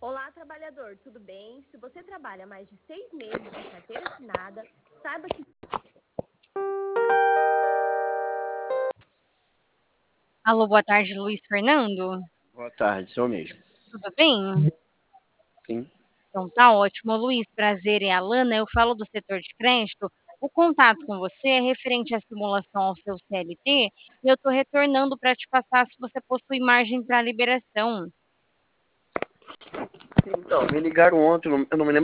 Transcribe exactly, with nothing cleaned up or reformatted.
Olá, trabalhador, tudo bem? Se você trabalha mais de seis meses de carteira assinada, saiba que... Alô, boa tarde, Luiz Fernando. Boa tarde, sou mesmo. Tudo bem? Sim. Então tá ótimo. Luiz, prazer, é a Lana. Eu falo do setor de crédito. O contato com você é referente à simulação ao seu C L T e eu estou retornando para te passar se você possui margem para liberação. Então, me ligaram ontem, eu não me lembro